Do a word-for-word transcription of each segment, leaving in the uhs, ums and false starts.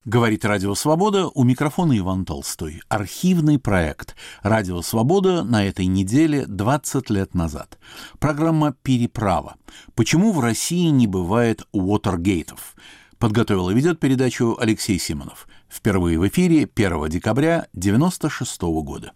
Говорит Радио Свобода, у микрофона Иван Толстой. Архивный проект Радио Свобода на этой неделе двадцать лет назад. Программа «Переправа». Почему в России не бывает уотергейтов? Подготовил и ведет передачу Алексей Симонов. Впервые в эфире первого декабря девяносто шестого года.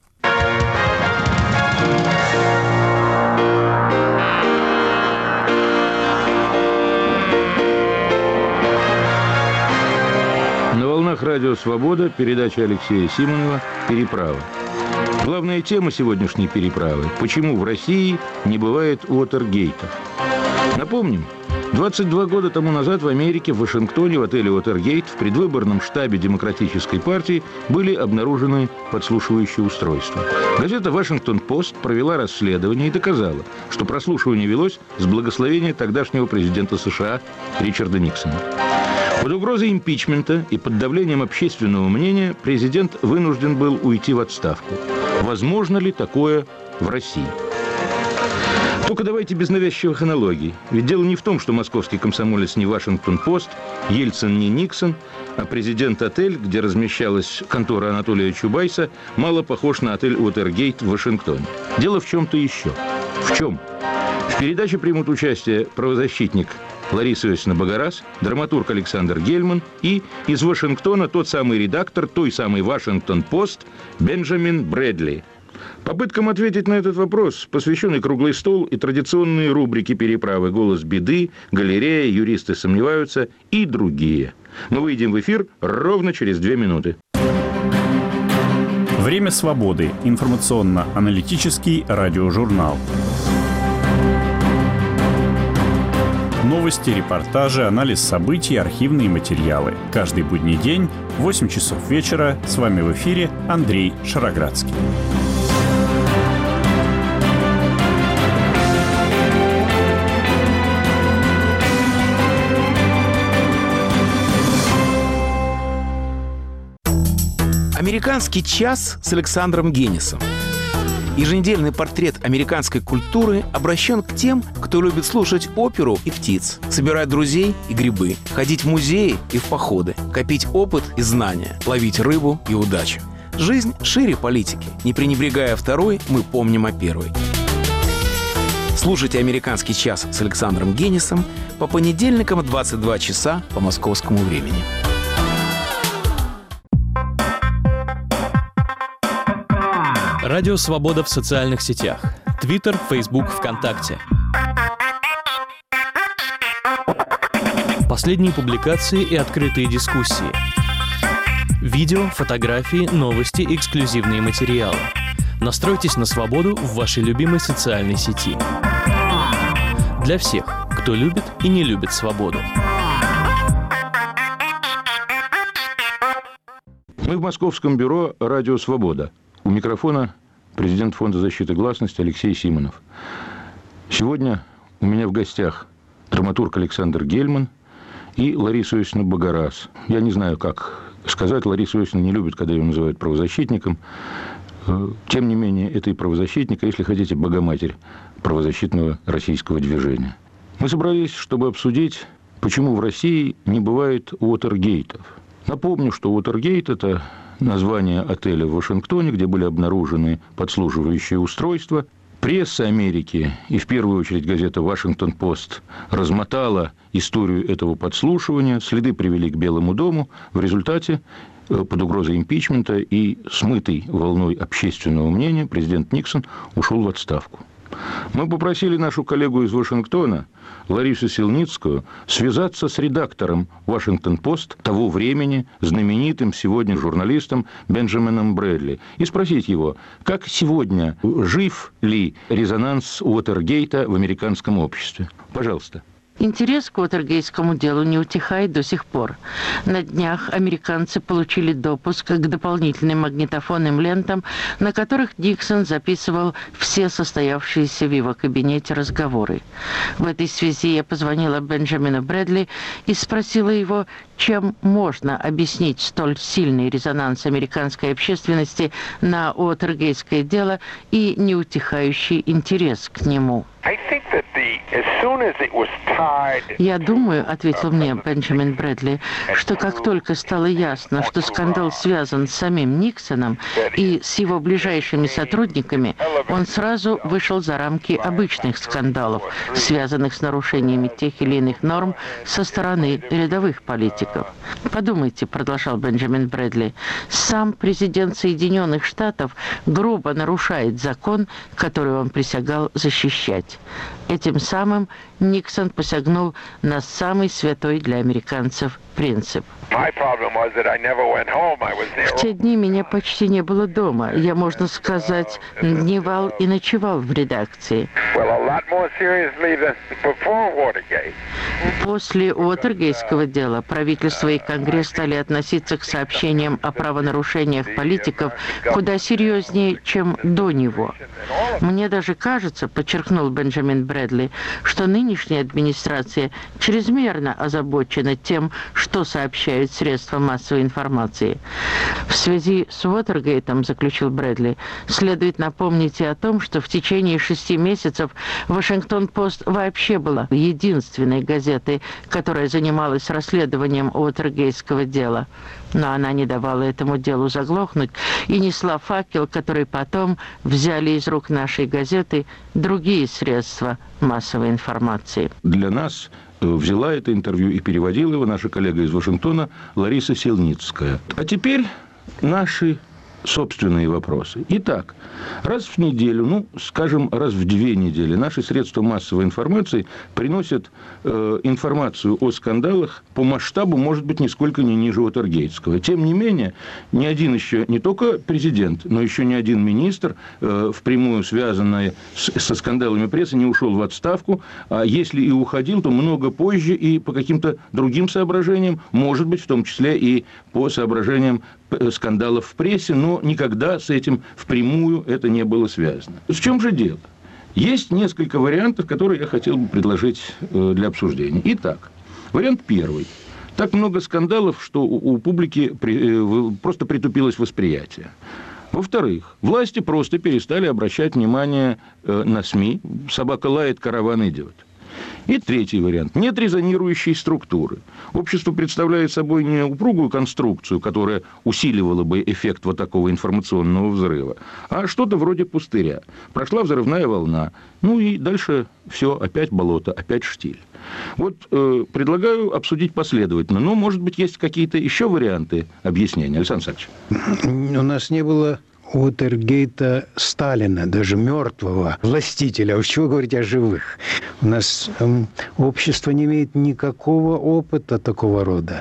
На волнах Радио Свобода передача Алексея Симонова «Переправа». Главная тема сегодняшней переправы – почему в России не бывает уотергейтов. Напомним, двадцать два года тому назад в Америке, в Вашингтоне, в отеле «Уотергейт» в предвыборном штабе Демократической партии были обнаружены подслушивающие устройства. Газета «Вашингтон-Пост» провела расследование и доказала, что прослушивание велось с благословения тогдашнего президента США Ричарда Никсона. Под угрозой импичмента и под давлением общественного мнения президент вынужден был уйти в отставку. Возможно ли такое в России? Только давайте без навязчивых аналогий. Ведь дело не в том, что московский комсомолец не Вашингтон-Пост, Ельцин не Никсон, а президент-отель, где размещалась контора Анатолия Чубайса, мало похож на отель «Уотергейт» в Вашингтоне. Дело в чем-то еще. В чем? В передаче примут участие правозащитник Лариса Иосифовна Богораз, драматург Александр Гельман и из Вашингтона тот самый редактор той самой «Вашингтон-Пост» Бенджамин Брэдли. Попыткам ответить на этот вопрос посвященный круглый стол и традиционные рубрики переправы «Голос беды», «Галерея», «Юристы сомневаются» и другие. Мы выйдем в эфир ровно через две минуты. Время свободы. Информационно-аналитический радиожурнал. Новости, репортажи, анализ событий, архивные материалы. Каждый будний день в восемь часов вечера. С вами в эфире Андрей Шароградский. Американский час с Александром Генисом. Еженедельный портрет американской культуры обращен к тем, кто любит слушать оперу и птиц, собирать друзей и грибы, ходить в музеи и в походы, копить опыт и знания, ловить рыбу и удачу. Жизнь шире политики. Не пренебрегая второй, мы помним о первой. Слушайте «Американский час» с Александром Генисом по понедельникам в двадцать два часа по московскому времени. Радио Свобода в социальных сетях. Твиттер, Фейсбук, ВКонтакте. Последние публикации и открытые дискуссии. Видео, фотографии, новости, эксклюзивные материалы. Настройтесь на свободу в вашей любимой социальной сети. Для всех, кто любит и не любит свободу. Мы в московском бюро «Радио Свобода». У микрофона президент Фонда защиты гласности Алексей Симонов. Сегодня у меня в гостях драматург Александр Гельман и Лариса Иосифовна Богораз. Я не знаю, как сказать. Лариса Иосифовна не любит, когда ее называют правозащитником. Тем не менее, это и правозащитник, а если хотите, богоматерь правозащитного российского движения. Мы собрались, чтобы обсудить, почему в России не бывает уотергейтов. Напомню, что Уотергейт – это название отеля в Вашингтоне, где были обнаружены подслушивающие устройства. Пресса Америки, и в первую очередь газета «Вашингтон-Пост», размотала историю этого подслушивания. Следы привели к Белому дому. В результате, под угрозой импичмента и смытый волной общественного мнения, президент Никсон ушел в отставку. Мы попросили нашу коллегу из Вашингтона, Ларису Силницкую, связаться с редактором «Вашингтон-Пост» того времени, знаменитым сегодня журналистом Бенджамином Брэдли, и спросить его, как сегодня, жив ли резонанс Уотергейта в американском обществе. Пожалуйста. Интерес к уотергейтскому делу не утихает до сих пор. На днях американцы получили допуск к дополнительным магнитофонным лентам, на которых Никсон записывал все состоявшиеся в его кабинете разговоры. В этой связи я позвонила Бенджамину Брэдли и спросила его, чем можно объяснить столь сильный резонанс американской общественности на уотергейтское дело и неутихающий интерес к нему. I think that the Я думаю, ответил мне Бенджамин Брэдли, что как только стало ясно, что скандал связан с самим Никсоном и с его ближайшими сотрудниками, он сразу вышел за рамки обычных скандалов, связанных с нарушениями тех или иных норм со стороны рядовых политиков. Подумайте, продолжал Бенджамин Брэдли, сам президент Соединенных Штатов грубо нарушает закон, который он присягал защищать. Этим самым Никсон посягнул на самый святой для американцев принцип. В те дни меня почти не было дома. Я, можно сказать, дневал и ночевал в редакции. После Уотергейтского дела правительство и Конгресс стали относиться к сообщениям о правонарушениях политиков куда серьезнее, чем до него. Мне даже кажется, подчеркнул Бенджамин Брэдли, что нынешняя администрация чрезмерно озабочена тем, что сообщают средства массовой информации. В связи с Уотергейтом, заключил Брэдли, следует напомнить и о том, что в течение шести месяцев Вашингтон-Пост вообще была единственной газетой, которая занималась расследованием Уотергейтского дела. Но она не давала этому делу заглохнуть и несла факел, который потом взяли из рук нашей газеты другие средства массовой информации. Для нас взяла это интервью и переводила его наша коллега из Вашингтона Лариса Селницкая. А теперь наши собственные вопросы. Итак, раз в неделю, ну, скажем, раз в две недели наши средства массовой информации приносят э, информацию о скандалах по масштабу, может быть, нисколько не ниже Уотергейтского. Тем не менее, ни один еще, не только президент, но еще ни один министр, э, впрямую связанный с, со скандалами прессы, не ушел в отставку, а если и уходил, то много позже и по каким-то другим соображениям, может быть, в том числе и по соображениям скандалов в прессе, но никогда с этим впрямую это не было связано. В чем же дело? Есть несколько вариантов, которые я хотел бы предложить для обсуждения. Итак, вариант первый. Так много скандалов, что у публики просто притупилось восприятие. Во-вторых, власти просто перестали обращать внимание на СМИ. Собака лает, караван идет. И третий вариант. Нет резонирующей структуры. Общество представляет собой не упругую конструкцию, которая усиливала бы эффект вот такого информационного взрыва, а что-то вроде пустыря. Прошла взрывная волна, ну и дальше все, опять болото, опять штиль. Вот э, предлагаю обсудить последовательно. Но, может быть, есть какие-то еще варианты объяснения. Александр Александрович. У нас не было Уотергейта Сталина, даже мертвого властителя. А уж чего говорить о живых? У нас э, общество не имеет никакого опыта такого рода.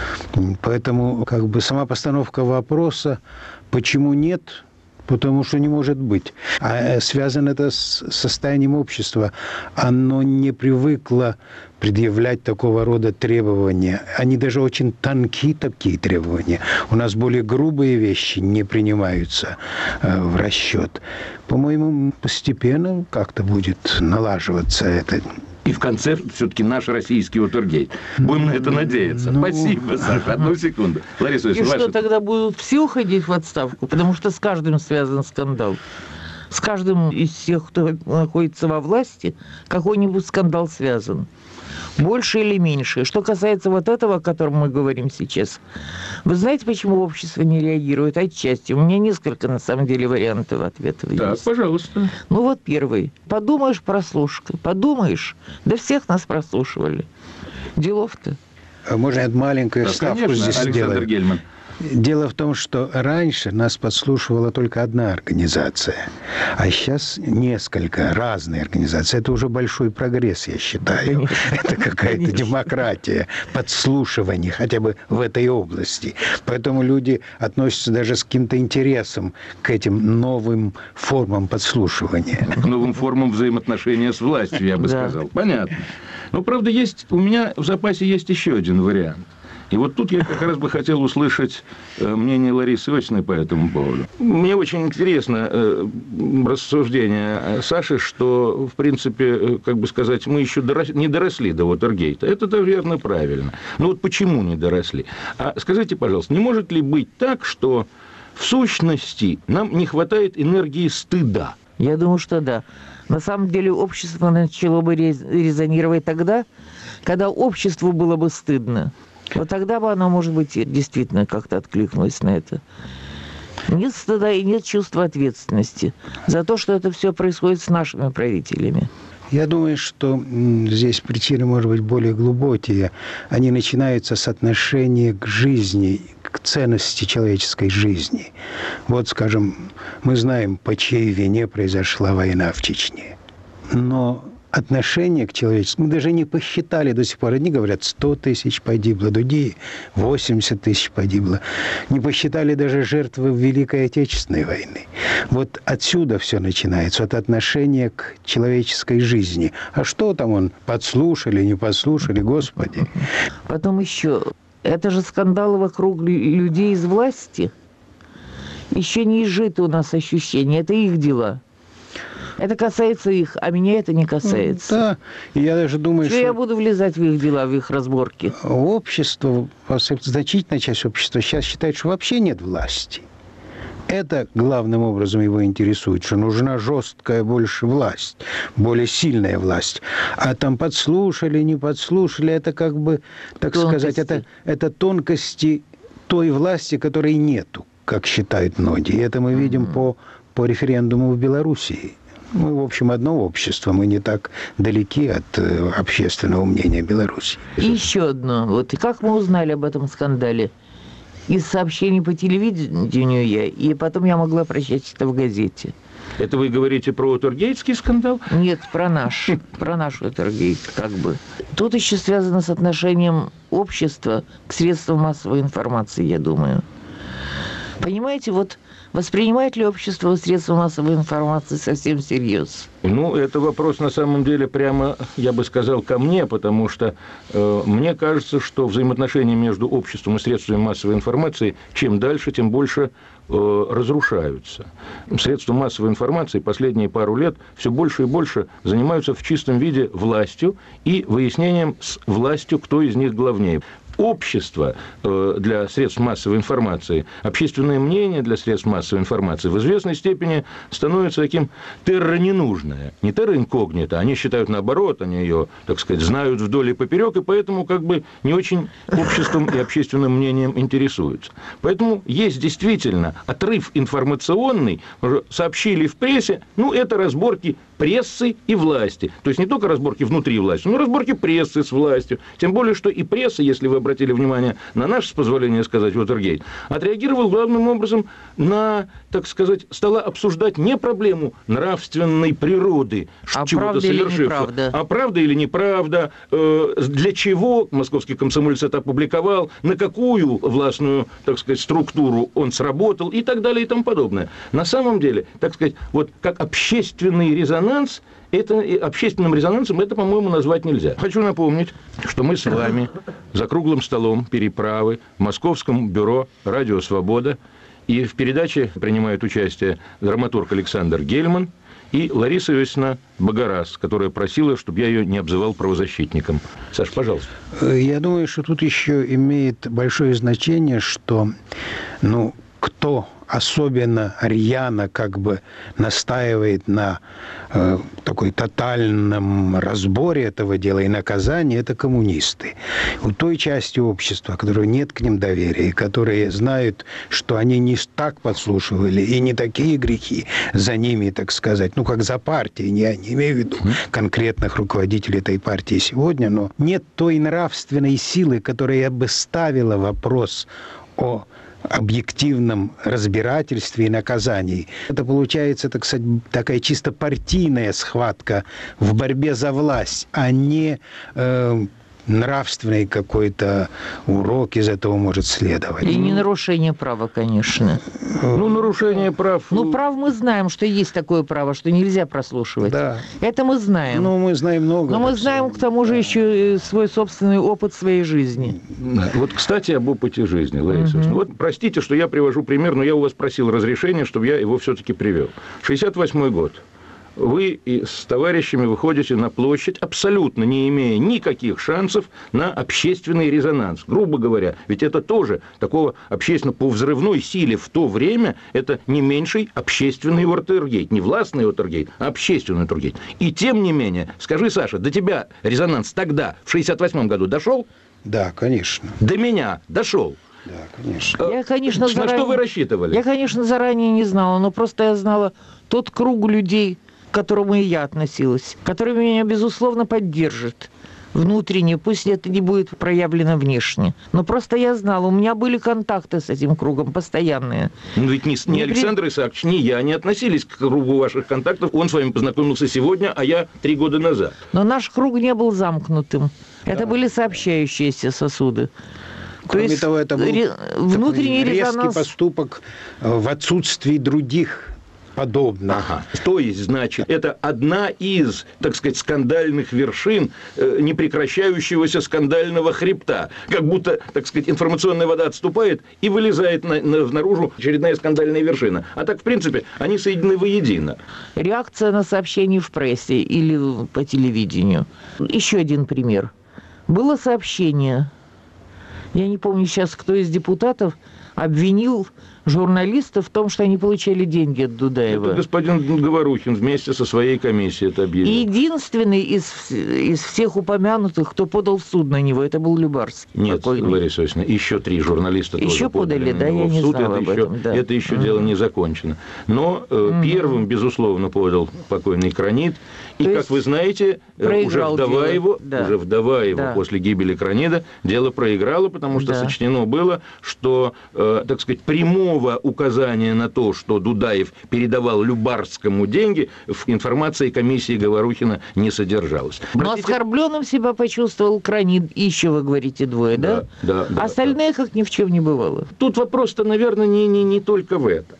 Поэтому как бы сама постановка вопроса, почему нет, потому что не может быть. А связано это с состоянием общества. Оно не привыкло предъявлять такого рода требования. Они даже очень тонкие такие требования. У нас более грубые вещи не принимаются э, в расчет. По-моему, постепенно как-то будет налаживаться это. И в конце все-таки наш российский Уотергейт. Будем на это надеяться. Ну... Спасибо, Саша. Одну секунду. Лариса, и ваша... что, тогда будут все уходить в отставку? Потому что с каждым связан скандал. С каждым из тех, кто находится во власти, какой-нибудь скандал связан. Больше или меньше. Что касается вот этого, о котором мы говорим сейчас, вы знаете, почему общество не реагирует? Отчасти. У меня несколько, на самом деле, вариантов ответов есть. Так, пожалуйста. Ну вот первый. Подумаешь, прослушка. Подумаешь. Да всех нас прослушивали. Делов-то. Можно я маленькую да, вставку конечно, здесь Александр сделаю? Гельман. Дело в том, что раньше нас подслушивала только одна организация, а сейчас несколько разные организации. Это уже большой прогресс, я считаю. Конечно. Это какая-то Конечно. демократия, подслушивание хотя бы в этой области. Поэтому люди относятся даже с каким-то интересом к этим новым формам подслушивания. К новым формам взаимоотношения с властью, я бы да. сказал. Понятно. Но, правда, есть, у меня в запасе есть еще один вариант. И вот тут я как раз бы хотел услышать мнение Ларисы Иосифовны по этому поводу. Мне очень интересно рассуждение Саши, что, в принципе, как бы сказать, мы еще не доросли до Уотергейта. Это-то верно, правильно. Но вот почему не доросли? А скажите, пожалуйста, не может ли быть так, что в сущности нам не хватает энергии стыда? Я думаю, что да. На самом деле общество начало бы резонировать тогда, когда обществу было бы стыдно. Вот тогда бы оно, может быть, действительно как-то откликнулось на это. Нет стыда и нет чувства ответственности за то, что это все происходит с нашими правителями. Я думаю, что здесь причины, может быть, более глубокие. Они начинаются с отношения к жизни, к ценности человеческой жизни. Вот, скажем, мы знаем, по чьей вине произошла война в Чечне. Но отношение к человечеству мы даже не посчитали до сих пор. Одни говорят, сто тысяч погибло, другие восемьдесят тысяч погибло. Не посчитали даже жертвы Великой Отечественной войны. Вот отсюда все начинается, от отношения к человеческой жизни. А что там он, подслушали, не подслушали, Господи. Потом еще, это же скандалы вокруг людей из власти. Еще не изжито у нас ощущение, это их дела. Это касается их, а меня это не касается. Да, и я даже думаю, что... Что я буду влезать в их дела, в их разборки? Общество, значительная часть общества сейчас считает, что вообще нет власти. Это главным образом его интересует, что нужна жесткая больше власть, более сильная власть. А там подслушали, не подслушали, это как бы, так тонкости. сказать, это, это тонкости той власти, которой нету, как считают многие. И это мы видим mm-hmm. по, по референдуму в Белоруссии. Мы, в общем, одно общество, мы не так далеки от э, общественного мнения Беларуси. И еще одно. Вот и как мы узнали об этом скандале? Из сообщений по телевидению я, и потом я могла прочесть это в газете. Это вы говорите про Уотергейтский скандал? Нет, про наш, про наш Уотергейт, как бы. Тут еще связано с отношением общества к средствам массовой информации, я думаю. Понимаете, вот воспринимает ли общество средства массовой информации совсем всерьез? Ну, это вопрос, на самом деле, прямо, я бы сказал, ко мне, потому что э, мне кажется, что взаимоотношения между обществом и средствами массовой информации чем дальше, тем больше э, разрушаются. Средства массовой информации последние пару лет все больше и больше занимаются в чистом виде властью и выяснением с властью, кто из них главнее. Общество для средств массовой информации, общественное мнение для средств массовой информации в известной степени становится таким терра ненужное. Не терра инкогнито, они считают наоборот, они ее, так сказать, знают вдоль и поперек, и поэтому как бы не очень обществом и общественным мнением интересуются. Поэтому есть действительно отрыв информационный, сообщили в прессе, ну, это разборки прессы и власти. То есть не только разборки внутри власти, но и разборки прессы с властью. Тем более, что и пресса, если вы обратили внимание на наш, с позволения сказать, Уотергейт, отреагировал главным образом на, так сказать, стала обсуждать не проблему нравственной природы а чего-то совершившего, а правда или неправда, э, для чего московский комсомолец это опубликовал, на какую властную, так сказать, структуру он сработал и так далее и тому подобное. На самом деле, так сказать, вот как общественный резонанс, это, общественным резонансом это, по-моему, назвать нельзя. Хочу напомнить, что мы с вами за круглым столом переправы в Московском бюро «Радио Свобода», и в передаче принимают участие драматург Александр Гельман и Лариса Иосифовна Багарас, которая просила, чтобы я ее не обзывал правозащитником. Саш, пожалуйста. Я думаю, что тут еще имеет большое значение, что, ну, кто особенно рьяно как бы настаивает на э, такой тотальном разборе этого дела и наказании, это коммунисты. У той части общества, которой нет к ним доверия, которые знают, что они не так подслушивали и не такие грехи за ними, так сказать, ну, как за партией, я не имею в виду конкретных руководителей этой партии сегодня, но нет той нравственной силы, которая бы ставила вопрос о объективном разбирательстве и наказании. Это получается, так сказать, такая чисто партийная схватка в борьбе за власть, а не э, нравственный какой-то урок из этого может следовать. И не нарушение права, конечно. Ну, нарушение прав... Ну, прав мы знаем, что есть такое право, что нельзя прослушивать. Да. Это мы знаем. Ну, мы знаем много. Но мы знаем, к тому же, еще свой собственный опыт своей жизни. Вот, кстати, об опыте жизни, Лариса. Угу. Вот, простите, что я привожу пример, но я у вас просил разрешения, чтобы я его все-таки привел. шестьдесят восьмой год. вы с товарищами выходите на площадь, абсолютно не имея никаких шансов на общественный резонанс. Грубо говоря, ведь это тоже такого общественно по взрывной силе в то время это не меньший общественный Уотергейт. Не властный Уотергейт, а общественный Уотергейт. И тем не менее, скажи, Саша, до тебя резонанс тогда, в шестьдесят восьмом году, дошел? Да, конечно. До меня дошел. Да, конечно. Я, конечно, На заранее... что вы рассчитывали? Я, конечно, заранее не знала, но просто я знала тот круг людей, к которому и я относилась, который меня, безусловно, поддержит внутренне, пусть это не будет проявлено внешне. Но просто я знала, у меня были контакты с этим кругом постоянные. Ну ведь ни, ни Александр Исаакович, ни я не относились к кругу ваших контактов. Он с вами познакомился сегодня, а я три года назад. Но наш круг не был замкнутым. Да. Это были сообщающиеся сосуды. Кроме То есть, того, это был внутренний резкий резонанс... поступок в отсутствии других подобных. Ага. То есть, значит, это одна из, так сказать, скандальных вершин э, непрекращающегося скандального хребта. Как будто, так сказать, информационная вода отступает и вылезает на, на, наружу очередная скандальная вершина. А так, в принципе, они соединены воедино. Реакция на сообщения в прессе или по телевидению. Еще один пример. Было сообщение, я не помню сейчас, кто из депутатов обвинил журналистов в том, что они получали деньги от Дудаева. Это господин Говорухин вместе со своей комиссией это объявил. И единственный из, из всех упомянутых, кто подал в суд на него, это был Любарский. Нет, покойный. Лариса Васильевна, еще три журналиста еще тоже подали, подали, да, на него я в не суд. знала это об еще, этом, да. Это еще Mm-hmm. дело не закончено. Но э, mm-hmm. первым, безусловно, подал покойный Кранид. И, То как вы знаете, уже вдова, его, да. уже вдова его да. после гибели Кранида дело проиграла, потому что да. сочтено было, что, э, так сказать, прямого указания на то, что Дудаев передавал Любарскому деньги, в информации комиссии Говорухина не содержалось. Но Простите... оскорбленным себя почувствовал Кранид. И еще, вы говорите, двое, да? Да, да. да Остальные, да. как ни в чем не бывало. Тут вопрос-то, наверное, не, не, не только в этом.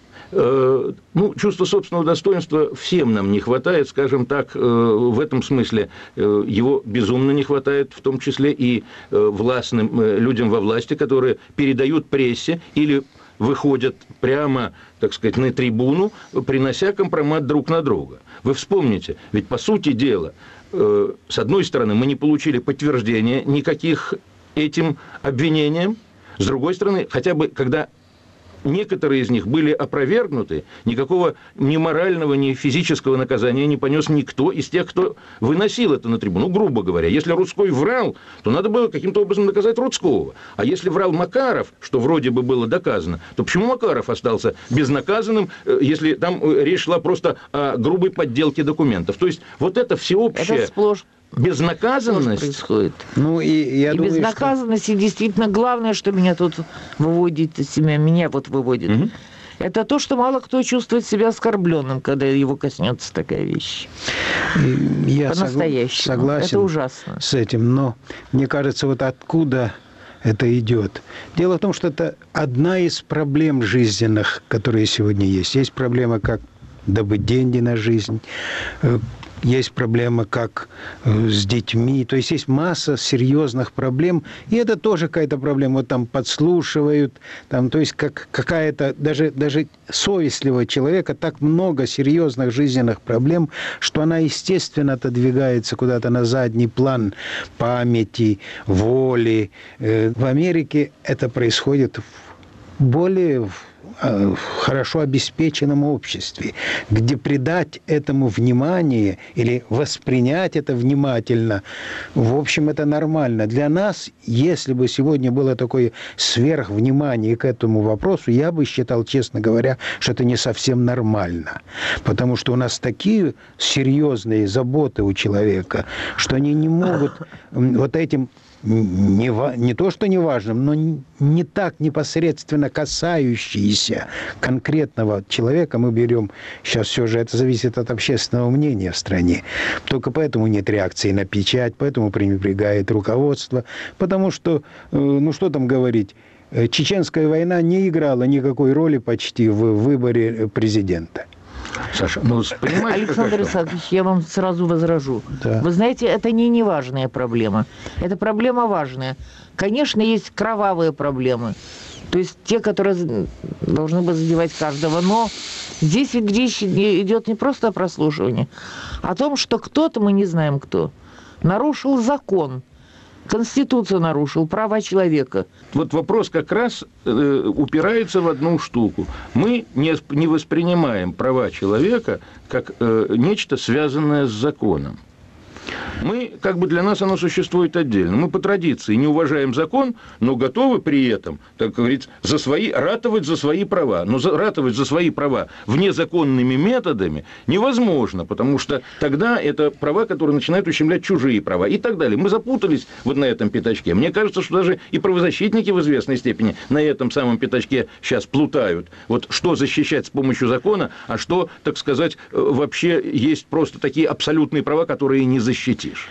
Ну, чувство собственного достоинства всем нам не хватает, скажем так, в этом смысле его безумно не хватает, в том числе и властным людям во власти, которые передают прессе или выходят прямо, так сказать, на трибуну, принося компромат друг на друга. Вы вспомните, ведь по сути дела, с одной стороны, мы не получили подтверждения никаких этим обвинениям, с другой стороны, хотя бы когда... некоторые из них были опровергнуты, никакого ни морального, ни физического наказания не понес никто из тех, кто выносил это на трибуну. Ну, грубо говоря, если Рудской врал, то надо было каким-то образом наказать Рудского. А если врал Макаров, что вроде бы было доказано, то почему Макаров остался безнаказанным, если там речь шла просто о грубой подделке документов? То есть вот это всеобщее... Это сплошь безнаказанность происходит. Ну, и я и думаю, безнаказанность, что... и действительно главное, что меня тут выводит из себя, меня вот выводит, угу. это то, что мало кто чувствует себя оскорбленным, когда его коснется такая вещь. Я По-настоящему. Согласен это ужасно. С этим, но мне кажется, вот откуда это идет. Дело в том, что это одна из проблем жизненных, которые сегодня есть. Есть проблема, как добыть деньги на жизнь, есть проблема, как с детьми. То есть есть масса серьезных проблем. И это тоже какая-то проблема. Вот там подслушивают. Там, то есть как какая-то... Даже, даже совестливого человека так много серьезных жизненных проблем, что она, естественно, отодвигается куда-то на задний план памяти, воли. В Америке это происходит в более... в хорошо обеспеченном обществе, где придать этому внимание или воспринять это внимательно, в общем, это нормально. Для нас, если бы сегодня было такое сверхвнимание к этому вопросу, я бы считал, честно говоря, что это не совсем нормально. Потому что у нас такие серьезные заботы у человека, что они не могут вот этим... Не, не то, что не важным, но не, не так непосредственно касающиеся конкретного человека мы берем. Сейчас все же это зависит от общественного мнения в стране. Только поэтому нет реакции на печать, поэтому пренебрегает руководство. Потому что, ну что там говорить, Чеченская война не играла никакой роли почти в выборе президента. Саша, ну, понимаете, Александр Исаакович, я вам сразу возражу. Да. Вы знаете, это не неважная проблема. Это проблема важная. Конечно, есть кровавые проблемы. То есть те, которые должны бы задевать каждого. Но Здесь ведь речь идет не просто о прослушивании, а о том, что кто-то, мы не знаем кто, нарушил закон, Конституцию нарушил, права человека. Вот вопрос как раз э, упирается в одну штуку. Мы не, не воспринимаем права человека как э, нечто, связанное с законом. Мы, как бы для нас оно существует отдельно. Мы по традиции не уважаем закон, но готовы при этом, так говорится, за свои, ратовать за свои права. Но за, ратовать за свои права внезаконными методами невозможно, потому что тогда это права, которые начинают ущемлять чужие права и так далее. Мы запутались вот на этом пятачке. Мне кажется, что даже и правозащитники в известной степени на этом самом пятачке сейчас плутают. Вот что защищать с помощью закона, а что, так сказать, вообще есть просто такие абсолютные права, которые не защищают. Защитишь.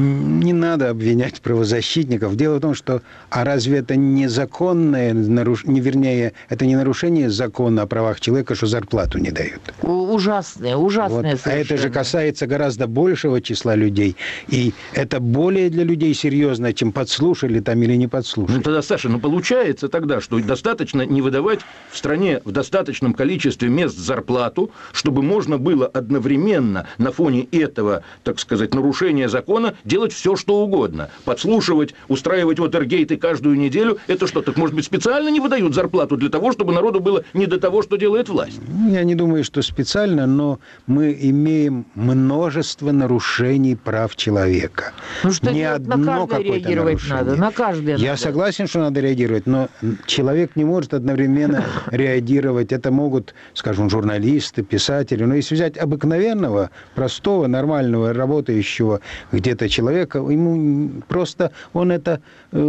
Не надо обвинять правозащитников. Дело в том, что а разве это незаконное, наруш... не, вернее, это не нарушение закона о правах человека, что зарплату не дают? Ужасное, ужасное вот. А это же касается гораздо большего числа людей. И это более для людей серьезно, чем подслушали там или не подслушали. Ну тогда, Саша, ну получается тогда, что достаточно не выдавать в стране в достаточном количестве мест зарплату, чтобы можно было одновременно на фоне этого, так сказать, нарушения закона делать все, что угодно. Подслушивать, устраивать вотергейты каждую неделю. Это что, так может быть специально не выдают зарплату для того, чтобы народу было не до того, что делает власть? Я не думаю, что специально, но мы имеем множество нарушений прав человека. Ну что, не одно на каждое реагировать нарушение. Надо, на каждое Я надо. согласен, что надо реагировать, но человек не может одновременно реагировать. Это могут, скажем, журналисты, писатели. Но если взять обыкновенного, простого, нормального, работающего где-то человека, ему просто он это,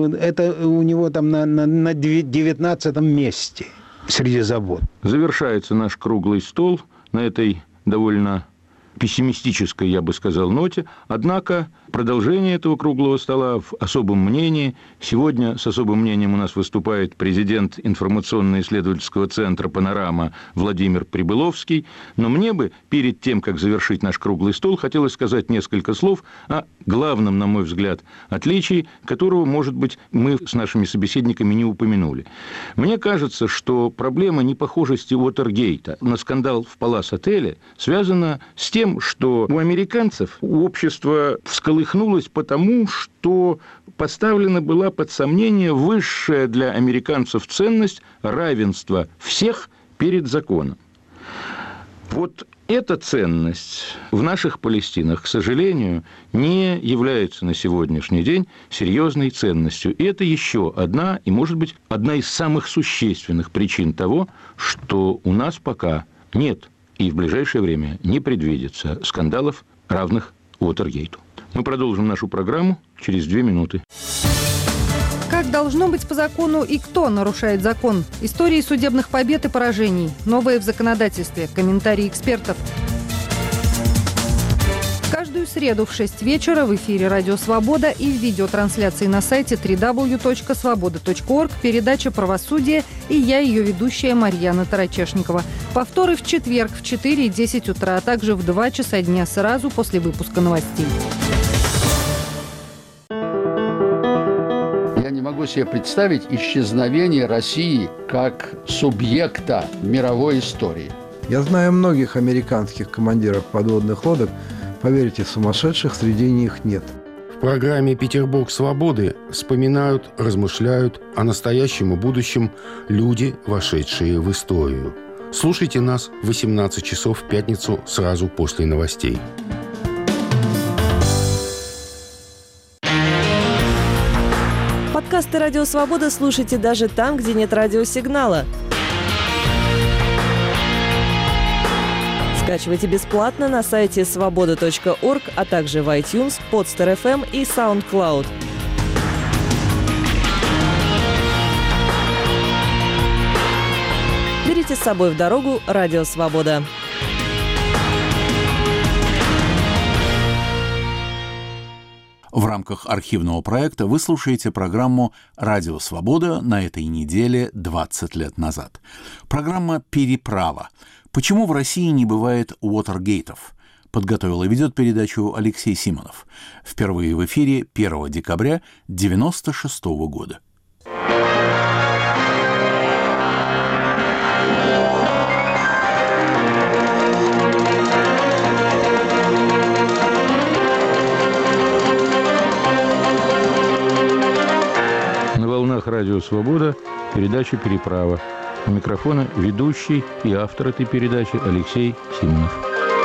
это у него там на, на, на девятнадцатом месте среди забот. Завершается наш круглый стол на этой довольно пессимистической, я бы сказал, ноте. Однако продолжение этого круглого стола в особом мнении. Сегодня с особым мнением у нас выступает президент информационно-исследовательского центра «Панорама» Владимир Прибыловский. Но мне бы перед тем, как завершить наш круглый стол, хотелось сказать несколько слов о главном, на мой взгляд, отличии, которого, может быть, мы с нашими собеседниками не упомянули. Мне кажется, что проблема непохожести Уотергейта на скандал в Палас-отеле связана с тем, что у американцев общество всколыхнулось потому, что поставлена была под сомнение высшая для американцев ценность равенства всех перед законом. Вот эта ценность в наших Палестинах, к сожалению, не является на сегодняшний день серьезной ценностью. И это еще одна, и, может быть, одна из самых существенных причин того, что у нас пока нет и в ближайшее время не предвидится скандалов, равных Уотергейту. Мы продолжим нашу программу через две минуты. Как должно быть по закону и кто нарушает закон? Истории судебных побед и поражений. Новые в законодательстве. Комментарии экспертов. Каждую среду в шесть вечера в эфире «Радио Свобода» и в видеотрансляции на сайте дабл ю дабл ю дабл ю точка свобода точка орг передача «Правосудие» и я, ее ведущая Марьяна Тарачешникова. Повторы в четверг в четыре и десять утра, а также в два часа дня сразу после выпуска новостей. Я не могу себе представить исчезновение России как субъекта мировой истории. Я знаю многих американских командиров подводных лодок. Поверьте, сумасшедших среди них нет. В программе «Петербург свободы» вспоминают, размышляют о настоящем и будущем люди, вошедшие в историю. Слушайте нас в восемнадцать часов в пятницу сразу после новостей. Подкасты «Радио Свобода» слушайте даже там, где нет радиосигнала. Скачивайте бесплатно на сайте свобода точка орг, а также в iTunes, Podster эф эм и SoundCloud. Берите с собой в дорогу «Радио Свобода». В рамках архивного проекта вы слушаете программу «Радио Свобода» на этой неделе двадцать лет назад. Программа «Переправа». Почему в России не бывает Уотергейтов? Подготовил и ведет передачу Алексей Симонов. Впервые в эфире первого декабря девяносто шестого года. Радио «Свобода», передача «Переправа». У микрофона ведущий и автор этой передачи Алексей Симонов.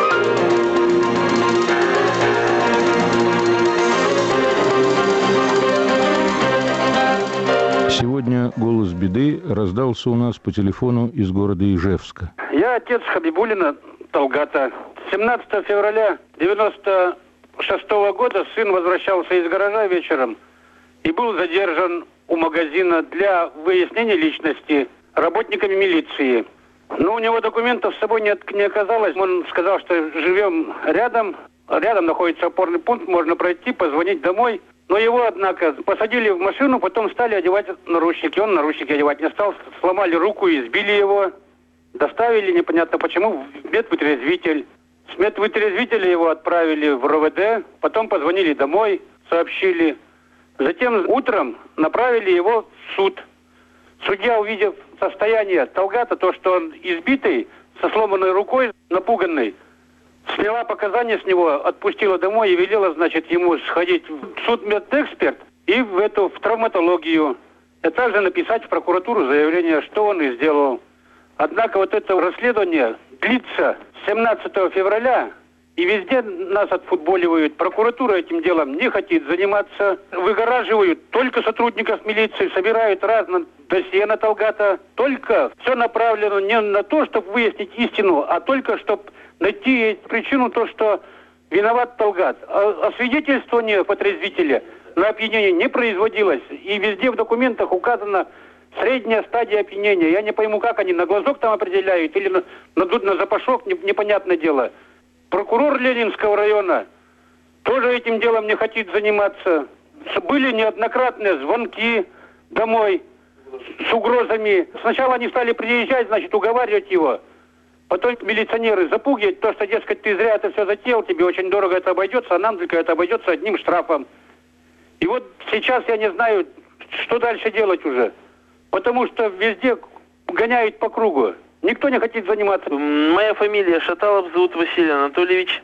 Сегодня голос беды раздался у нас по телефону из города Ижевска. Я отец Хабибулина Талгата. семнадцатого февраля девяносто шестого года сын возвращался из гаража вечером и был задержан у магазина для выяснения личности работниками милиции. Но у него документов с собой не, не оказалось. Он сказал, что живем рядом, рядом находится опорный пункт, можно пройти, позвонить домой. Но его, однако, посадили в машину, потом стали одевать наручники. Он наручники одевать не стал, сломали руку и сбили его. Доставили, непонятно почему, в медвытрезвитель. С медвытрезвителя его отправили в РОВД, потом позвонили домой, сообщили. Затем утром направили его в суд. Судья, увидев состояние Талгата, то, что он избитый, со сломанной рукой, напуганный, сняла показания с него, отпустила домой и велела, значит, ему сходить в судмедэксперт и в эту в травматологию. И также написать в прокуратуру заявление, что он и сделал. Однако вот это расследование длится с семнадцатого февраля, и везде нас отфутболивают. Прокуратура этим делом не хочет заниматься. Выгораживают только сотрудников милиции, собирают разно досье на Талгата. Только все направлено не на то, чтобы выяснить истину, а только чтобы найти причину то, что виноват Талгат. А освидетельствование потрезвителя на опьянение не производилось. И везде в документах указано средняя стадия опьянения. Я не пойму, как они на глазок там определяют или на, на, на запашок, не, непонятное дело. Прокурор Ленинского района тоже этим делом не хочет заниматься. Были неоднократные звонки домой с угрозами. Сначала они стали приезжать, значит, уговаривать его. Потом милиционеры запугивают, то, что, дескать, ты зря это все затеял, тебе очень дорого это обойдется, а нам только это обойдется одним штрафом. И вот сейчас я не знаю, что дальше делать уже. Потому что везде гоняют по кругу. Никто не хочет заниматься. Моя фамилия Шаталов, зовут Василий Анатольевич.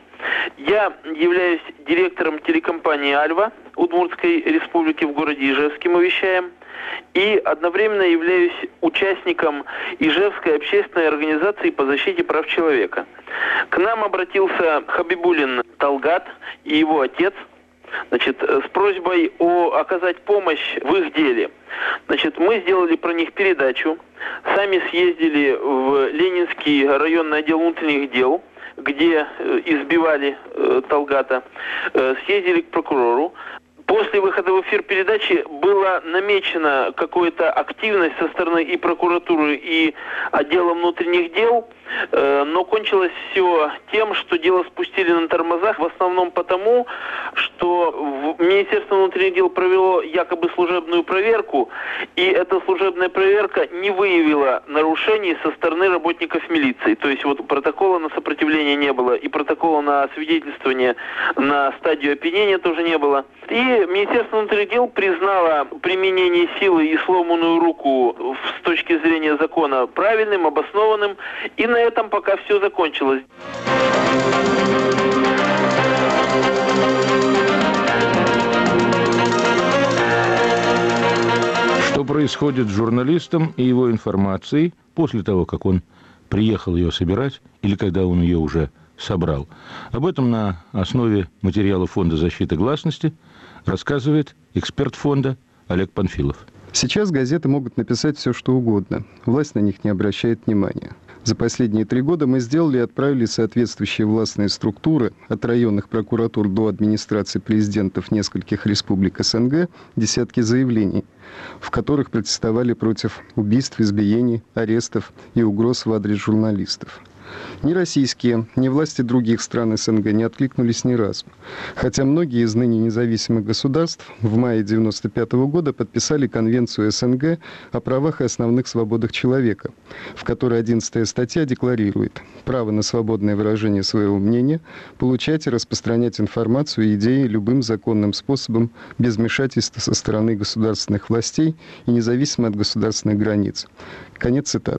Я являюсь директором телекомпании «Альва» Удмуртской республики в городе Ижевске, мы вещаем. И одновременно являюсь участником Ижевской общественной организации по защите прав человека. К нам обратился Хабибулин Талгат и его отец, значит, с просьбой о, оказать помощь в их деле. Значит, мы сделали про них передачу, сами съездили в Ленинский районный отдел внутренних дел, где избивали э, Талгата, э, съездили к прокурору. После выхода в эфир передачи была намечена какая-то активность со стороны и прокуратуры, и отдела внутренних дел, но кончилось все тем, что дело спустили на тормозах, в основном потому, что Министерство внутренних дел провело якобы служебную проверку, и эта служебная проверка не выявила нарушений со стороны работников милиции. То есть вот протокола на сопротивление не было, и протокола на свидетельствование на стадию опьянения тоже не было. И Министерство внутренних дел признало применение силы и сломанную руку с точки зрения закона правильным, обоснованным, и на этом пока все закончилось. Что происходит с журналистом и его информацией после того, как он приехал ее собирать или когда он ее уже собрал? Об этом на основе материала Фонда защиты гласности рассказывает эксперт фонда Олег Панфилов. Сейчас газеты могут написать все, что угодно. Власть на них не обращает внимания. За последние три года мы сделали и отправили соответствующие властные структуры от районных прокуратур до администрации президентов нескольких республик СНГ десятки заявлений, в которых протестовали против убийств, избиений, арестов и угроз в адрес журналистов. Ни российские, ни власти других стран СНГ не откликнулись ни разу. Хотя многие из ныне независимых государств в мае девяносто пятого года подписали Конвенцию СНГ о правах и основных свободах человека, в которой одиннадцатая статья декларирует право на свободное выражение своего мнения, получать и распространять информацию и идеи любым законным способом без вмешательства со стороны государственных властей и независимо от государственных границ. Конец цитаты.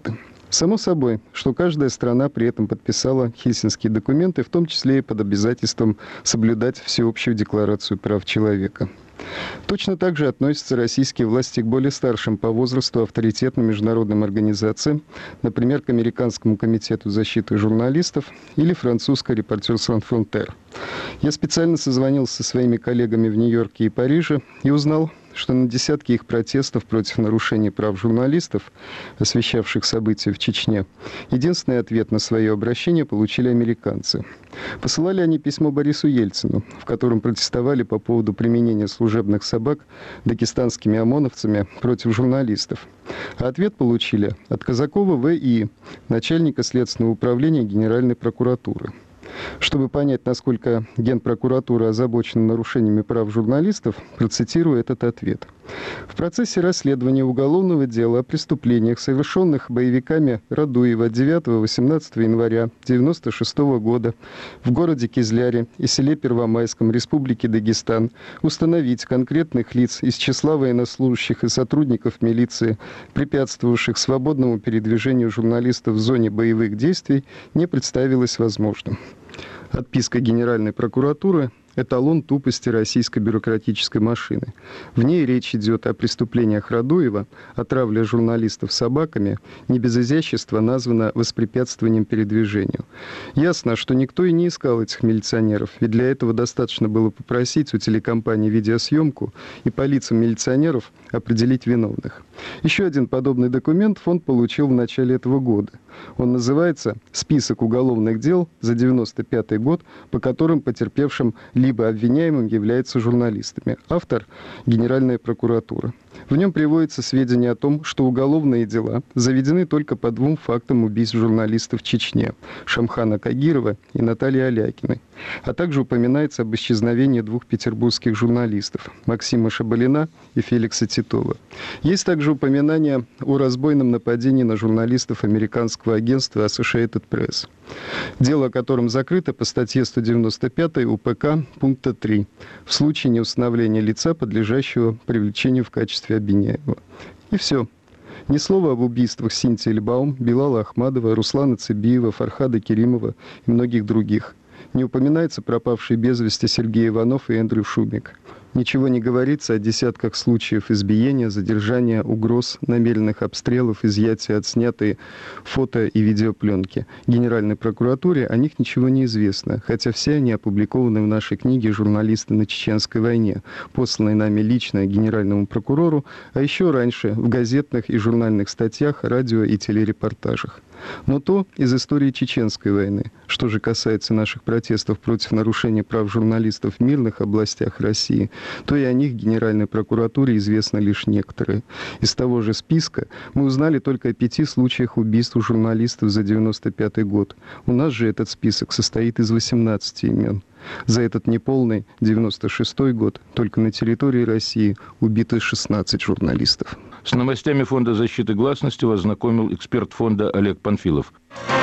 Само собой, что каждая страна при этом подписала Хельсинкские документы, в том числе и под обязательством соблюдать Всеобщую декларацию прав человека. Точно так же относятся российские власти к более старшим по возрасту авторитетным международным организациям, например, к Американскому комитету защиты журналистов или французской «Репортер сан фронтер». Я специально созвонился со своими коллегами в Нью-Йорке и Париже и узнал, что на десятки их протестов против нарушений прав журналистов, освещавших события в Чечне, единственный ответ на свое обращение получили американцы. Посылали они письмо Борису Ельцину, в котором протестовали по поводу применения служебных собак дагестанскими ОМОНовцами против журналистов. А ответ получили от Казакова В И, начальника Следственного управления Генеральной прокуратуры. Чтобы понять, насколько Генпрокуратура озабочена нарушениями прав журналистов, процитирую этот ответ. В процессе расследования уголовного дела о преступлениях, совершенных боевиками Радуева девятого-восемнадцатого января тысяча девятьсот девяносто шестого года в городе Кизляре и селе Первомайском Республики Дагестан, установить конкретных лиц из числа военнослужащих и сотрудников милиции, препятствовавших свободному передвижению журналистов в зоне боевых действий, не представилось возможным. Отписка Генеральной прокуратуры – эталон тупости российской бюрократической машины. В ней речь идет о преступлениях Радуева, о травле журналистов собаками, не без изящества названо воспрепятствованием передвижению. Ясно, что никто и не искал этих милиционеров, ведь для этого достаточно было попросить у телекомпании видеосъемку и по лицам милиционеров определить виновных. Еще один подобный документ фонд получил в начале этого года. Он называется «Список уголовных дел за девяносто пятый год, по которым потерпевшим либо обвиняемым являются журналистами». Автор – Генеральная прокуратура. В нем приводятся сведения о том, что уголовные дела заведены только по двум фактам убийств журналистов в Чечне – Шамхана Кагирова и Натальи Алякиной. А также упоминается об исчезновении двух петербургских журналистов – Максима Шабалина и Феликса Титова. Есть также упоминание о разбойном нападении на журналистов американского агентства Associated Press. Дело о котором закрыто по статье сто девяносто пять УПК пункта три в случае неустановления лица, подлежащего привлечению в качестве обвиняемого. И все. Ни слова об убийствах Синтии Эльбаум, Билала Ахмадова, Руслана Цыбиева, Фархада Керимова и многих других. Не упоминается пропавший без вести Сергей Иванов и Эндрю Шумик. Ничего не говорится о десятках случаев избиения, задержания, угроз, намеренных обстрелов, изъятия отснятые фото и видеопленки. Генеральной прокуратуре о них ничего не известно, хотя все они опубликованы в нашей книге «Журналисты на Чеченской войне», посланной нами лично генеральному прокурору, а еще раньше в газетных и журнальных статьях, радио и телерепортажах. Но то из истории Чеченской войны. Что же касается наших протестов против нарушения прав журналистов в мирных областях России, то и о них Генеральной прокуратуре известно лишь некоторые. Из того же списка мы узнали только о пяти случаях убийств журналистов за девяносто пятый год. У нас же этот список состоит из восемнадцати имен. За этот неполный девяносто шестой год только на территории России убиты шестнадцать журналистов. С новостями Фонда защиты гласности вас знакомил эксперт фонда Олег Панфилов.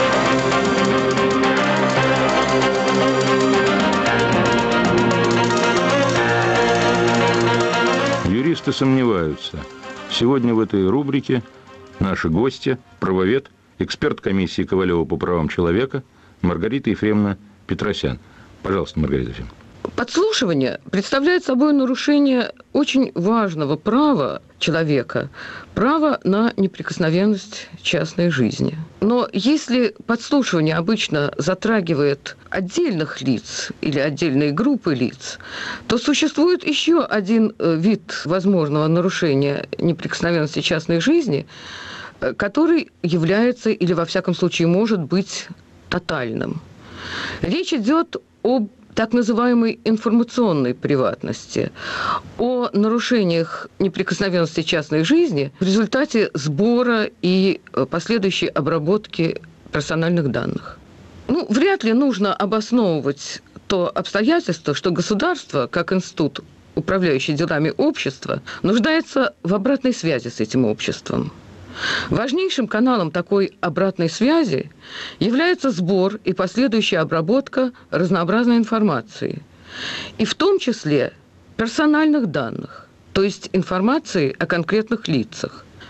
Юристы сомневаются. Сегодня в этой рубрике наши гости, правовед, эксперт комиссии Ковалева по правам человека Маргарита Ефремовна Петросян. Пожалуйста, Маргарита Ефремовна. Подслушивание представляет собой нарушение очень важного права человека, права на неприкосновенность частной жизни. Но если подслушивание обычно затрагивает отдельных лиц или отдельные группы лиц, то существует еще один вид возможного нарушения неприкосновенности частной жизни, который является или, во всяком случае, может быть тотальным. Речь идет об так называемой информационной приватности, о нарушениях неприкосновенности частной жизни в результате сбора и последующей обработки персональных данных. Ну, вряд ли нужно обосновывать то обстоятельство, что государство, как институт, управляющий делами общества, нуждается в обратной связи с этим обществом. Важнейшим каналом такой обратной связи является сбор и последующая обработка разнообразной информации, и в том числе персональных данных, то есть информации о конкретных лицах.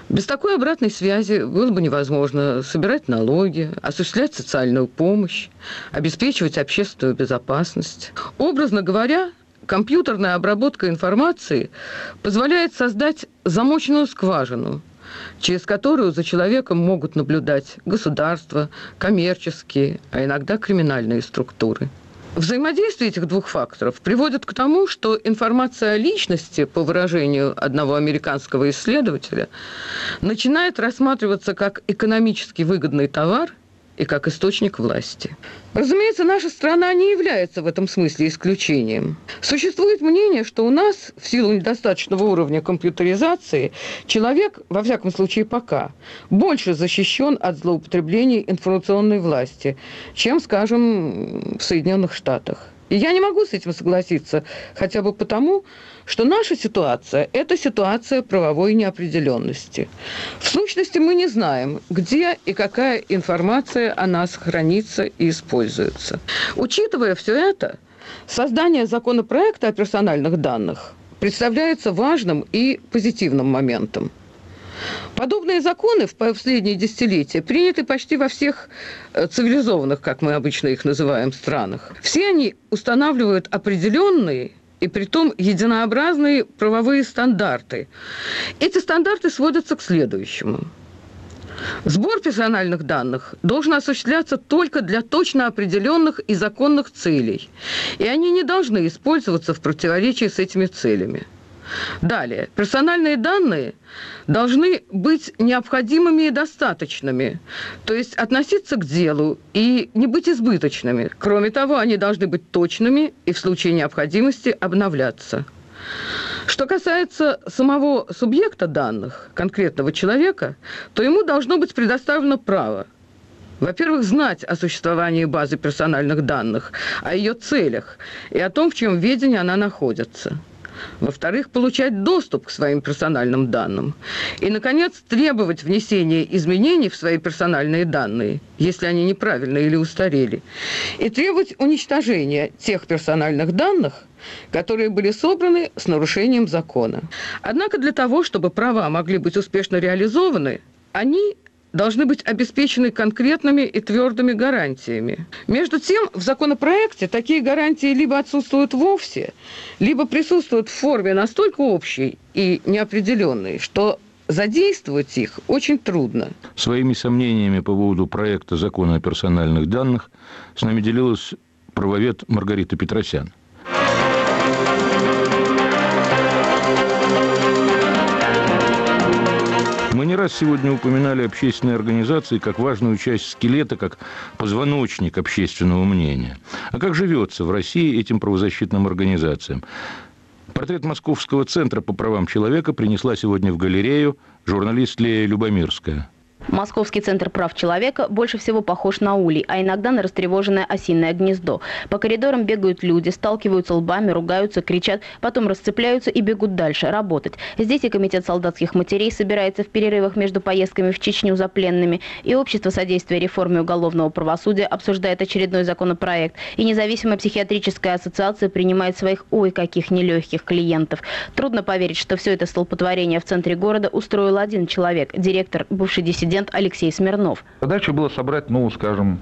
Без такой обратной связи было бы невозможно собирать налоги, осуществлять социальную помощь, обеспечивать общественную безопасность. Образно говоря, компьютерная обработка информации позволяет создать замочную скважину, через которую за человеком могут наблюдать государства, коммерческие, а иногда криминальные структуры. Взаимодействие этих двух факторов приводит к тому, что информация о личности, по выражению одного американского исследователя, начинает рассматриваться как экономически выгодный товар и как источник власти. Разумеется, наша страна не является в этом смысле исключением. Существует мнение, что у нас, в силу недостаточного уровня компьютеризации, человек, во всяком случае пока, больше защищен от злоупотреблений информационной власти, чем, скажем, в Соединенных Штатах. И я не могу с этим согласиться, хотя бы потому, что наша ситуация – это ситуация правовой неопределенности. В сущности, мы не знаем, где и какая информация о нас хранится и используется. Учитывая все это, создание законопроекта о персональных данных представляется важным и позитивным моментом. Подобные законы в последние десятилетия приняты почти во всех цивилизованных, как мы обычно их называем, странах. Все они устанавливают определенные и притом единообразные правовые стандарты. Эти стандарты сводятся к следующему. Сбор персональных данных должен осуществляться только для точно определенных и законных целей, и они не должны использоваться в противоречии с этими целями. Далее. Персональные данные должны быть необходимыми и достаточными, то есть относиться к делу и не быть избыточными. Кроме того, они должны быть точными и в случае необходимости обновляться. Что касается самого субъекта данных, конкретного человека, то ему должно быть предоставлено право, во-первых, знать о существовании базы персональных данных, о ее целях и о том, в чьем ведении она находится. Во-вторых, получать доступ к своим персональным данным. И, наконец, требовать внесения изменений в свои персональные данные, если они неправильные или устарели. И требовать уничтожения тех персональных данных, которые были собраны с нарушением закона. Однако для того, чтобы права могли быть успешно реализованы, они должны быть обеспечены конкретными и твердыми гарантиями. Между тем, в законопроекте такие гарантии либо отсутствуют вовсе, либо присутствуют в форме настолько общей и неопределенной, что задействовать их очень трудно. Своими сомнениями по поводу проекта закона о персональных данных с нами делилась правовед Маргарита Петросян. Мы не раз сегодня упоминали общественные организации как важную часть скелета, как позвоночник общественного мнения. А как живется в России этим правозащитным организациям? Портрет Московского центра по правам человека принесла сегодня в галерею журналист Лея Любомирская. Московский центр прав человека больше всего похож на улей, а иногда на растревоженное осиное гнездо. По коридорам бегают люди, сталкиваются лбами, ругаются, кричат, потом расцепляются и бегут дальше, работать. Здесь и комитет солдатских матерей собирается в перерывах между поездками в Чечню за пленными, и общество содействия реформе уголовного правосудия обсуждает очередной законопроект, и независимая психиатрическая ассоциация принимает своих ой каких нелегких клиентов. Трудно поверить, что все это столпотворение в центре города устроил один человек, директор, бывший диссидент Алексей Смирнов. Задача была собрать, ну, скажем,